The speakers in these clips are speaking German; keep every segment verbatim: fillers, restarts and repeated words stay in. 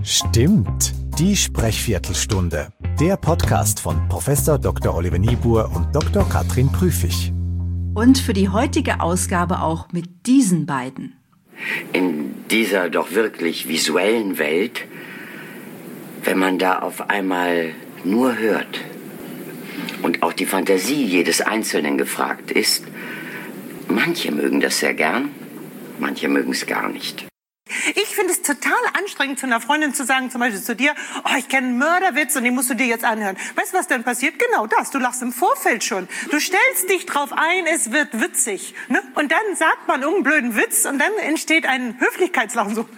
Stimmt, die Sprechviertelstunde. Der Podcast von Professor Doktor Oliver Niebuhr und Doktor Katrin Prüfig. Und für die heutige Ausgabe auch mit diesen beiden. In dieser doch wirklich visuellen Welt, wenn man da auf einmal nur hört und auch die Fantasie jedes Einzelnen gefragt ist, manche mögen das sehr gern, manche mögen es gar nicht. Ich finde es total anstrengend, zu einer Freundin zu sagen, zum Beispiel zu dir, oh, ich kenne einen Mörderwitz und den musst du dir jetzt anhören. Weißt du, was dann passiert? Genau das, du lachst im Vorfeld schon. Du stellst dich drauf ein, es wird witzig. Ne? Und dann sagt man irgendeinen blöden Witz und dann entsteht ein Höflichkeitslachen. So.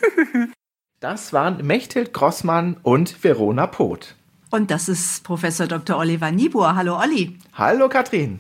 Das waren Mechthild Grossmann und Verona Poth. Und das ist Professor Doktor Oliver Niebuhr. Hallo Olli. Hallo Katrin.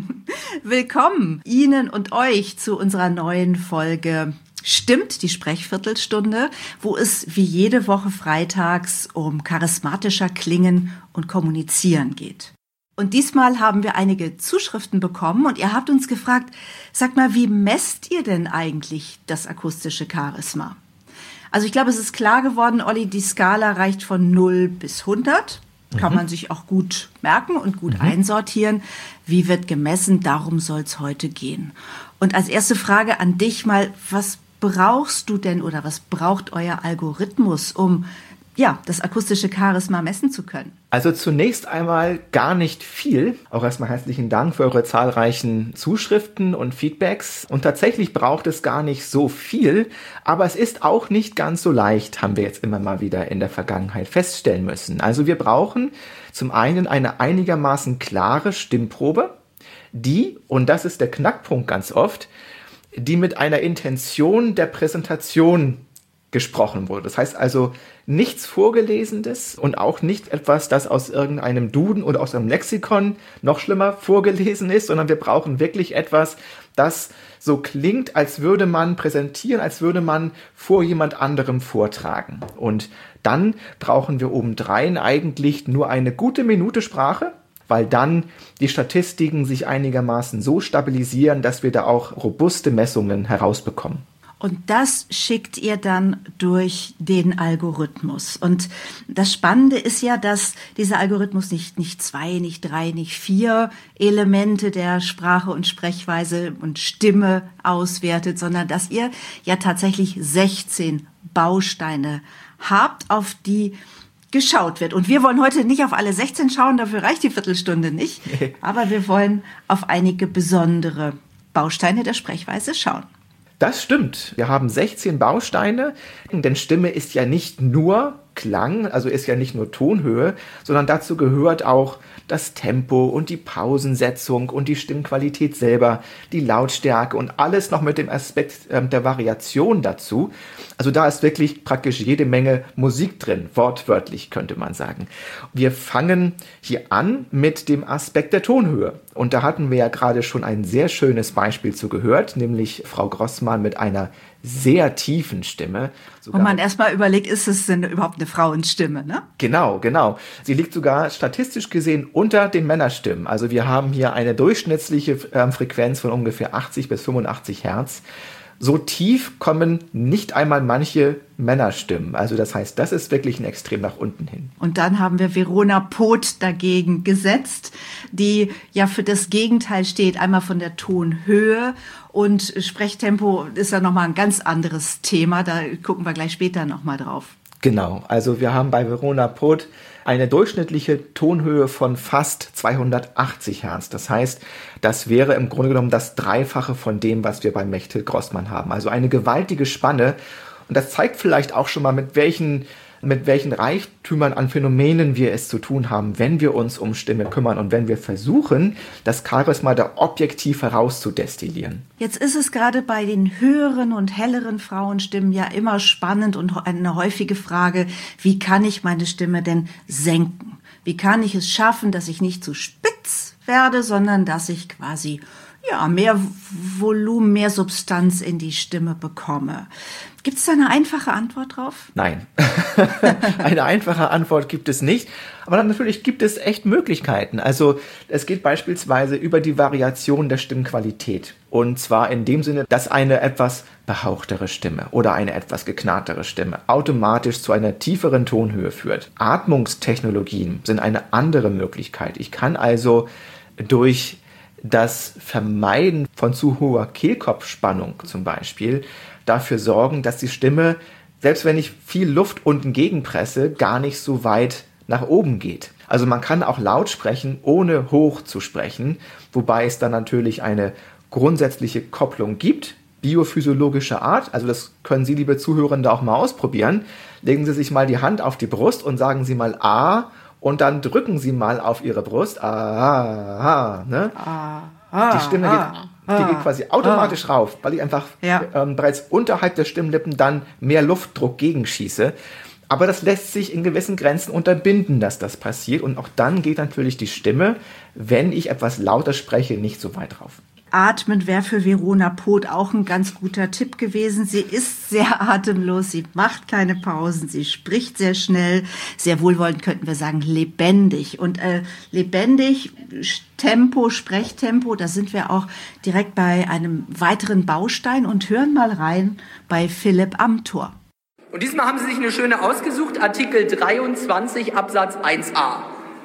Willkommen Ihnen und euch zu unserer neuen Folge Stimmt, die Sprechviertelstunde, wo es wie jede Woche freitags um charismatischer Klingen und Kommunizieren geht. Und diesmal haben wir einige Zuschriften bekommen und ihr habt uns gefragt, sagt mal, wie messt ihr denn eigentlich das akustische Charisma? Also ich glaube, es ist klar geworden, Olli, die Skala reicht von null bis hundert. Kann mhm. man sich auch gut merken und gut mhm. einsortieren. Wie wird gemessen? Darum soll es heute gehen. Und als erste Frage an dich mal, was brauchst du denn oder was braucht euer Algorithmus, um ja, das akustische Charisma messen zu können? Also zunächst einmal gar nicht viel. Auch erstmal herzlichen Dank für eure zahlreichen Zuschriften und Feedbacks. Und tatsächlich braucht es gar nicht so viel, aber es ist auch nicht ganz so leicht, haben wir jetzt immer mal wieder in der Vergangenheit feststellen müssen. Also wir brauchen zum einen eine einigermaßen klare Stimmprobe, die, und das ist der Knackpunkt ganz oft, die mit einer Intention der Präsentation gesprochen wurde. Das heißt also nichts Vorgelesenes und auch nicht etwas, das aus irgendeinem Duden oder aus einem Lexikon noch schlimmer vorgelesen ist, sondern wir brauchen wirklich etwas, das so klingt, als würde man präsentieren, als würde man vor jemand anderem vortragen. Und dann brauchen wir obendrein eigentlich nur eine gute Minute Sprache, weil dann die Statistiken sich einigermaßen so stabilisieren, dass wir da auch robuste Messungen herausbekommen. Und das schickt ihr dann durch den Algorithmus. Und das Spannende ist ja, dass dieser Algorithmus nicht, nicht zwei, nicht drei, nicht vier Elemente der Sprache und Sprechweise und Stimme auswertet, sondern dass ihr ja tatsächlich sechzehn Bausteine habt, auf die geschaut wird. Und wir wollen heute nicht auf alle sechzehn schauen, dafür reicht die Viertelstunde nicht. Aber wir wollen auf einige besondere Bausteine der Sprechweise schauen. Das stimmt. Wir haben sechzehn Bausteine, denn Stimme ist ja nicht nur Klang, also ist ja nicht nur Tonhöhe, sondern dazu gehört auch das Tempo und die Pausensetzung und die Stimmqualität selber, die Lautstärke und alles noch mit dem Aspekt äh, der Variation dazu. Also da ist wirklich praktisch jede Menge Musik drin, wortwörtlich könnte man sagen. Wir fangen hier an mit dem Aspekt der Tonhöhe. Und da hatten wir ja gerade schon ein sehr schönes Beispiel zu gehört, nämlich Frau Grossmann mit einer sehr tiefen Stimme. Wo man erstmal überlegt, ist es denn überhaupt eine Frauenstimme, ne? Genau, genau. Sie liegt sogar statistisch gesehen unter den Männerstimmen. Also wir haben hier eine durchschnittliche äh, Frequenz von ungefähr achtzig bis fünfundachtzig Hertz. So tief kommen nicht einmal manche Männerstimmen. Also das heißt, das ist wirklich ein Extrem nach unten hin. Und dann haben wir Verona Poth dagegen gesetzt, die ja für das Gegenteil steht, einmal von der Tonhöhe. Und Sprechtempo ist ja nochmal ein ganz anderes Thema, da gucken wir gleich später nochmal drauf. Genau, also wir haben bei Verona Poth eine durchschnittliche Tonhöhe von fast zweihundertachtzig Hertz. Das heißt, das wäre im Grunde genommen das Dreifache von dem, was wir bei Mechthild Grossmann haben. Also eine gewaltige Spanne. Und das zeigt vielleicht auch schon mal, mit welchen, mit welchen Reichtümern an Phänomenen wir es zu tun haben, wenn wir uns um Stimme kümmern und wenn wir versuchen, das Charisma da objektiv herauszudestillieren. Jetzt ist es gerade bei den höheren und helleren Frauenstimmen ja immer spannend und eine häufige Frage, wie kann ich meine Stimme denn senken? Wie kann ich es schaffen, dass ich nicht zu spitz werde, sondern dass ich quasi ja mehr Volumen, mehr Substanz in die Stimme bekomme? Gibt es da eine einfache Antwort drauf? Nein, eine einfache Antwort gibt es nicht. Aber dann natürlich gibt es echt Möglichkeiten. Also es geht beispielsweise über die Variation der Stimmqualität. Und zwar in dem Sinne, dass eine etwas behauchtere Stimme oder eine etwas geknarrtere Stimme automatisch zu einer tieferen Tonhöhe führt. Atmungstechnologien sind eine andere Möglichkeit. Ich kann also durch das Vermeiden von zu hoher Kehlkopfspannung zum Beispiel dafür sorgen, dass die Stimme, selbst wenn ich viel Luft unten gegenpresse, gar nicht so weit nach oben geht. Also man kann auch laut sprechen, ohne hoch zu sprechen, wobei es dann natürlich eine grundsätzliche Kopplung gibt, biophysiologischer Art. Also das können Sie, liebe Zuhörende, auch mal ausprobieren. Legen Sie sich mal die Hand auf die Brust und sagen Sie mal A und dann drücken Sie mal auf Ihre Brust. A, A, A, ne? Ah, ah, die Stimme ah, geht, die ah, geht quasi automatisch ah. rauf, weil ich einfach ja. ähm, bereits unterhalb der Stimmlippen dann mehr Luftdruck gegenschieße. Aber das lässt sich in gewissen Grenzen unterbinden, dass das passiert. Und auch dann geht natürlich die Stimme, wenn ich etwas lauter spreche, nicht so weit rauf. Atmen wäre für Verona Poth auch ein ganz guter Tipp gewesen. Sie ist sehr atemlos, sie macht keine Pausen, sie spricht sehr schnell, sehr wohlwollend könnten wir sagen lebendig. Und äh, lebendig, Tempo, Sprechtempo, da sind wir auch direkt bei einem weiteren Baustein und hören mal rein bei Philipp Amthor. Und diesmal haben Sie sich eine schöne ausgesucht, Artikel dreiundzwanzig Absatz eins a.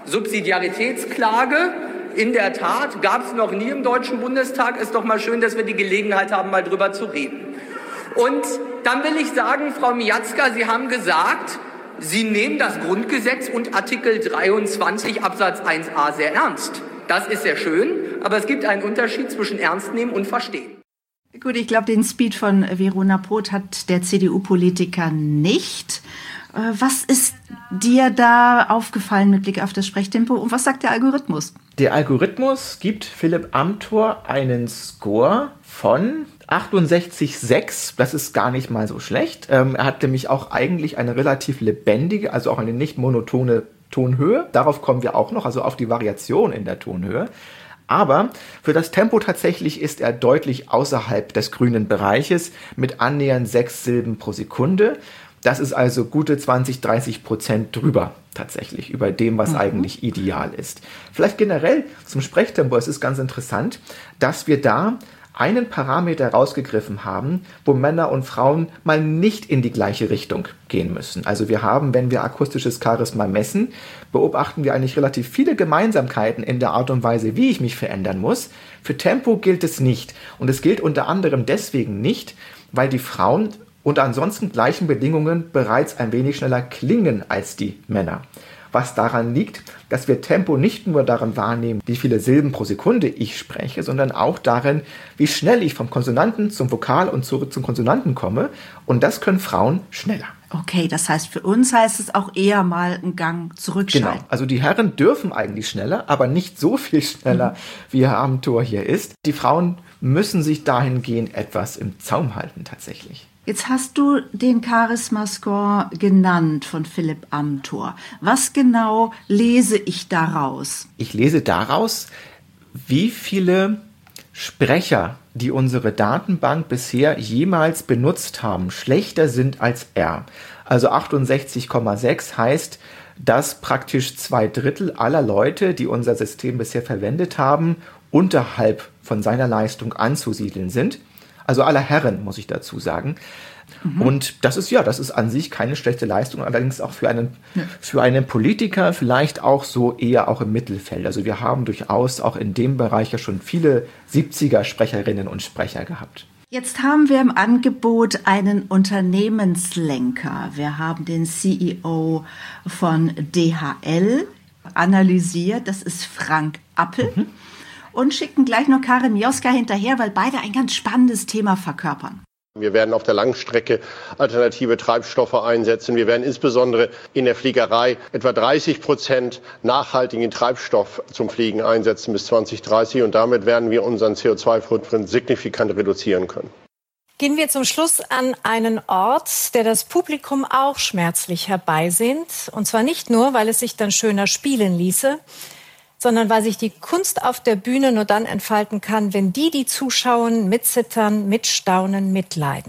Subsidiaritätsklage. In der Tat, gab es noch nie im Deutschen Bundestag. Ist doch mal schön, dass wir die Gelegenheit haben, mal drüber zu reden. Und dann will ich sagen, Frau Miazga, Sie haben gesagt, Sie nehmen das Grundgesetz und Artikel dreiundzwanzig Absatz eins a sehr ernst. Das ist sehr schön, aber es gibt einen Unterschied zwischen ernst nehmen und verstehen. Gut, ich glaube, den Speed von Verona Poth hat der C D U-Politiker nicht. Was ist dir da aufgefallen mit Blick auf das Sprechtempo und was sagt der Algorithmus? Der Algorithmus gibt Philipp Amthor einen Score von achtundsechzig Komma sechs. Das ist gar nicht mal so schlecht. Ähm, er hat nämlich auch eigentlich eine relativ lebendige, also auch eine nicht monotone Tonhöhe. Darauf kommen wir auch noch, also auf die Variation in der Tonhöhe. Aber für das Tempo tatsächlich ist er deutlich außerhalb des grünen Bereiches mit annähernd sechs Silben pro Sekunde. Das ist also gute zwanzig, dreißig Prozent drüber tatsächlich, über dem, was mhm. eigentlich ideal ist. Vielleicht generell zum Sprechtempo, es ist ganz interessant, dass wir da einen Parameter rausgegriffen haben, wo Männer und Frauen mal nicht in die gleiche Richtung gehen müssen. Also wir haben, wenn wir akustisches Charisma messen, beobachten wir eigentlich relativ viele Gemeinsamkeiten in der Art und Weise, wie ich mich verändern muss. Für Tempo gilt es nicht. Und es gilt unter anderem deswegen nicht, weil die Frauen unter ansonsten gleichen Bedingungen bereits ein wenig schneller klingen als die Männer. Was daran liegt, dass wir Tempo nicht nur daran wahrnehmen, wie viele Silben pro Sekunde ich spreche, sondern auch darin, wie schnell ich vom Konsonanten zum Vokal und zurück zum Konsonanten komme. Und das können Frauen schneller. Okay, das heißt, für uns heißt es auch eher mal einen Gang zurückschalten. Genau, also die Herren dürfen eigentlich schneller, aber nicht so viel schneller, mhm. wie Herr Amthor hier ist. Die Frauen müssen sich dahingehend etwas im Zaum halten tatsächlich. Jetzt hast du den Charisma-Score genannt von Philipp Amthor. Was genau lese ich daraus? Ich lese daraus, wie viele Sprecher, die unsere Datenbank bisher jemals benutzt haben, schlechter sind als er. Also achtundsechzig Komma sechs heißt, dass praktisch zwei Drittel aller Leute, die unser System bisher verwendet haben, unterhalb von seiner Leistung anzusiedeln sind. Also aller Herren, muss ich dazu sagen. Mhm. Und das ist ja, das ist an sich keine schlechte Leistung, allerdings auch für einen, ja. für einen Politiker vielleicht auch so eher auch im Mittelfeld. Also wir haben durchaus auch in dem Bereich ja schon viele siebziger-Sprecherinnen und Sprecher gehabt. Jetzt haben wir im Angebot einen Unternehmenslenker. Wir haben den C E O von D H L analysiert, das ist Frank Appel. Mhm. Und schicken gleich noch Karin Mioska hinterher, weil beide ein ganz spannendes Thema verkörpern. Wir werden auf der Langstrecke alternative Treibstoffe einsetzen. Wir werden insbesondere in der Fliegerei etwa dreißig Prozent nachhaltigen Treibstoff zum Fliegen einsetzen bis zwanzig dreißig. Und damit werden wir unseren C O zwei Footprint signifikant reduzieren können. Gehen wir zum Schluss an einen Ort, der das Publikum auch schmerzlich herbeisehnt. Und zwar nicht nur, weil es sich dann schöner spielen ließe, sondern weil sich die Kunst auf der Bühne nur dann entfalten kann, wenn die, die zuschauen, mitzittern, mitstaunen, mitleiden.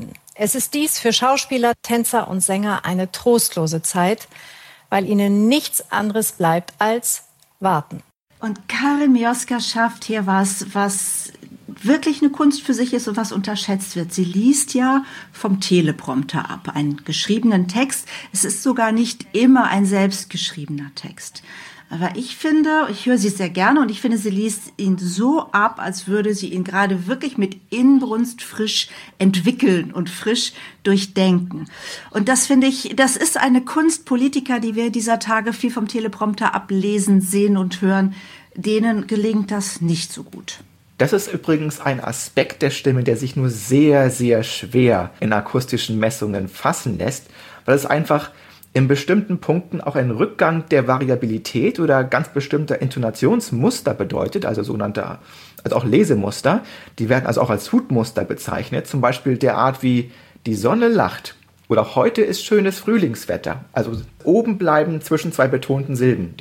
Es ist dies für Schauspieler, Tänzer und Sänger eine trostlose Zeit, weil ihnen nichts anderes bleibt als warten. Und Karin Mioska schafft hier was, was wirklich eine Kunst für sich ist und was unterschätzt wird. Sie liest ja vom Teleprompter ab, einen geschriebenen Text. Es ist sogar nicht immer ein selbstgeschriebener Text. Aber ich finde, ich höre sie sehr gerne und ich finde, sie liest ihn so ab, als würde sie ihn gerade wirklich mit Inbrunst frisch entwickeln und frisch durchdenken. Und das finde ich, das ist eine Kunst. Politiker, die wir dieser Tage viel vom Teleprompter ablesen, sehen und hören, denen gelingt das nicht so gut. Das ist übrigens ein Aspekt der Stimme, der sich nur sehr, sehr schwer in akustischen Messungen fassen lässt, weil es einfach in bestimmten Punkten auch einen Rückgang der Variabilität oder ganz bestimmter Intonationsmuster bedeutet, also sogenannte, also auch Lesemuster. Die werden also auch als Hutmuster bezeichnet, zum Beispiel der Art wie die Sonne lacht oder heute ist schönes Frühlingswetter. Also oben bleiben zwischen zwei betonten Silben.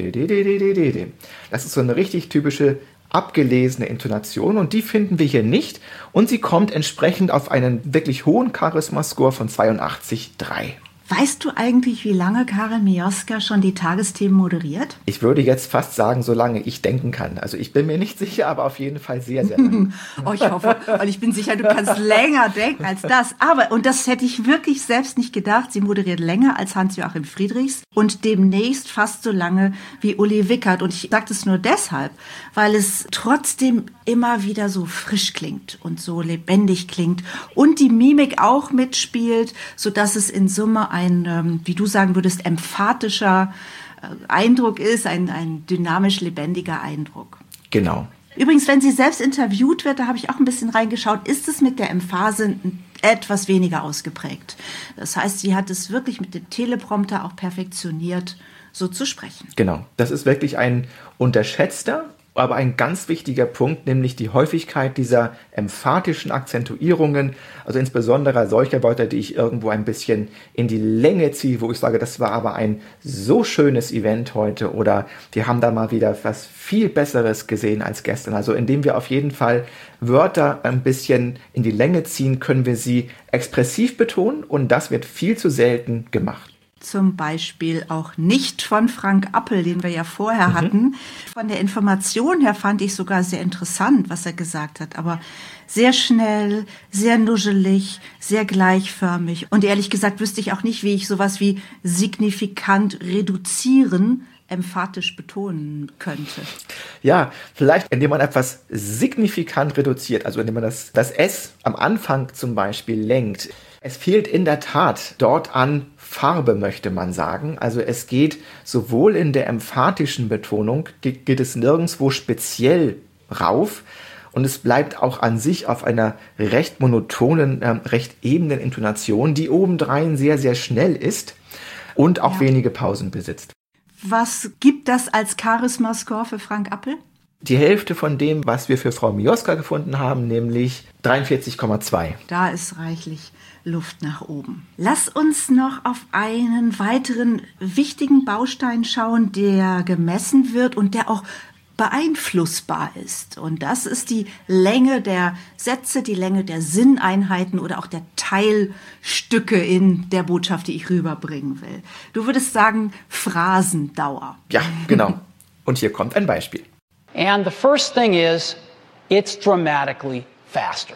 Das ist so eine richtig typische abgelesene Intonation und die finden wir hier nicht und sie kommt entsprechend auf einen wirklich hohen Charisma-Score von zweiundachtzig Komma drei. Weißt du eigentlich, wie lange Karin Mioska schon die Tagesthemen moderiert? Ich würde jetzt fast sagen, solange ich denken kann. Also ich bin mir nicht sicher, aber auf jeden Fall sehr, sehr lange. Oh, ich hoffe, und ich bin sicher, du kannst länger denken als das. Aber, und das hätte ich wirklich selbst nicht gedacht, sie moderiert länger als Hans-Joachim Friedrichs und demnächst fast so lange wie Uli Wickert. Und ich sage das nur deshalb, weil es trotzdem immer wieder so frisch klingt und so lebendig klingt und die Mimik auch mitspielt, sodass es in Summe ein, wie du sagen würdest, emphatischer Eindruck ist, ein, ein dynamisch lebendiger Eindruck. Genau. Übrigens, wenn sie selbst interviewt wird, da habe ich auch ein bisschen reingeschaut, ist es mit der Emphase etwas weniger ausgeprägt. Das heißt, sie hat es wirklich mit dem Teleprompter auch perfektioniert, so zu sprechen. Genau, das ist wirklich ein unterschätzter, aber ein ganz wichtiger Punkt, nämlich die Häufigkeit dieser emphatischen Akzentuierungen, also insbesondere solcher Wörter, die ich irgendwo ein bisschen in die Länge ziehe, wo ich sage, das war aber ein so schönes Event heute oder wir haben da mal wieder was viel Besseres gesehen als gestern. Also indem wir auf jeden Fall Wörter ein bisschen in die Länge ziehen, können wir sie expressiv betonen und das wird viel zu selten gemacht. Zum Beispiel auch nicht von Frank Appel, den wir ja vorher mhm. hatten. Von der Information her fand ich sogar sehr interessant, was er gesagt hat. Aber sehr schnell, sehr nuschelig, sehr gleichförmig. Und ehrlich gesagt wüsste ich auch nicht, wie ich sowas wie signifikant reduzieren emphatisch betonen könnte. Ja, vielleicht indem man etwas signifikant reduziert, also indem man das, das S am Anfang zum Beispiel lenkt. Es fehlt in der Tat dort an Farbe, möchte man sagen. Also es geht sowohl in der emphatischen Betonung, geht, geht es nirgendwo speziell rauf und es bleibt auch an sich auf einer recht monotonen, äh, recht ebenen Intonation, die obendrein sehr, sehr schnell ist und auch ja. wenige Pausen besitzt. Was gibt das als Charisma-Score für Frank Appel? Die Hälfte von dem, was wir für Frau Mioska gefunden haben, nämlich dreiundvierzig Komma zwei. Da ist reichlich Luft nach oben. Lass uns noch auf einen weiteren wichtigen Baustein schauen, der gemessen wird und der auch beeinflussbar ist. Und das ist die Länge der Sätze, die Länge der Sinneinheiten oder auch der Teilstücke in der Botschaft, die ich rüberbringen will. Du würdest sagen, Phrasendauer. Ja, genau. Und hier kommt ein Beispiel. And the first thing is, it's dramatically faster.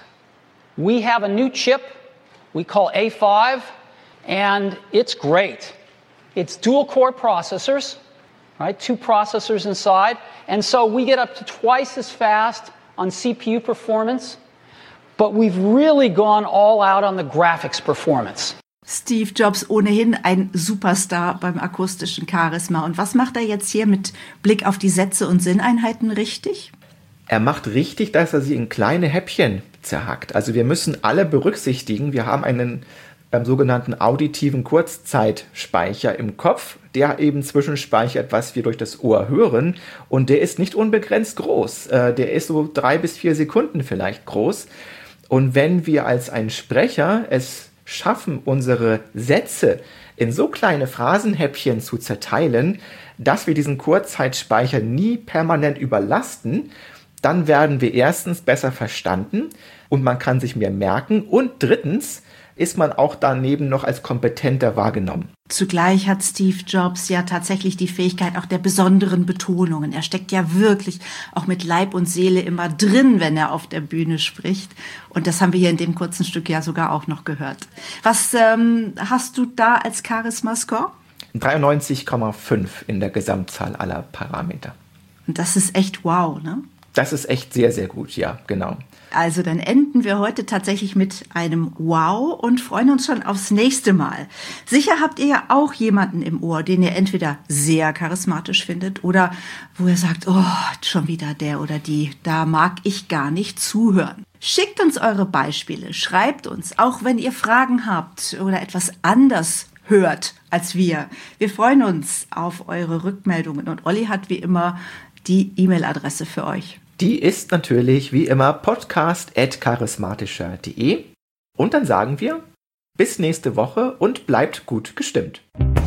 We have a new chip we call A five, and it's great. It's dual-core processors, right? Two processors inside, and so we get up to twice as fast on C P U performance, but we've really gone all out on the graphics performance. Steve Jobs ohnehin ein Superstar beim akustischen Charisma. Und was macht er jetzt hier mit Blick auf die Sätze und Sinneinheiten richtig? Er macht richtig, dass er sie in kleine Häppchen zerhackt. Also wir müssen alle berücksichtigen, wir haben einen ähm, sogenannten auditiven Kurzzeitspeicher im Kopf, der eben zwischenspeichert, was wir durch das Ohr hören. Und der ist nicht unbegrenzt groß. Äh, der ist so drei bis vier Sekunden vielleicht groß. Und wenn wir als ein Sprecher es schaffen, unsere Sätze in so kleine Phrasenhäppchen zu zerteilen, dass wir diesen Kurzzeitspeicher nie permanent überlasten, dann werden wir erstens besser verstanden und man kann sich mehr merken und drittens ist man auch daneben noch als kompetenter wahrgenommen. Zugleich hat Steve Jobs ja tatsächlich die Fähigkeit auch der besonderen Betonungen. Er steckt ja wirklich auch mit Leib und Seele immer drin, wenn er auf der Bühne spricht. Und das haben wir hier in dem kurzen Stück ja sogar auch noch gehört. Was ähm, hast du da als Charisma-Score? dreiundneunzig Komma fünf in der Gesamtzahl aller Parameter. Und das ist echt wow, ne? Das ist echt sehr, sehr gut, ja, genau. Also dann enden wir heute tatsächlich mit einem Wow und freuen uns schon aufs nächste Mal. Sicher habt ihr ja auch jemanden im Ohr, den ihr entweder sehr charismatisch findet oder wo ihr sagt, oh, schon wieder der oder die, da mag ich gar nicht zuhören. Schickt uns eure Beispiele, schreibt uns, auch wenn ihr Fragen habt oder etwas anders hört als wir. Wir freuen uns auf eure Rückmeldungen und Olli hat wie immer die E-Mail-Adresse für euch. Die ist natürlich wie immer podcast at charismatischer punkt de und dann sagen wir bis nächste Woche und bleibt gut gestimmt.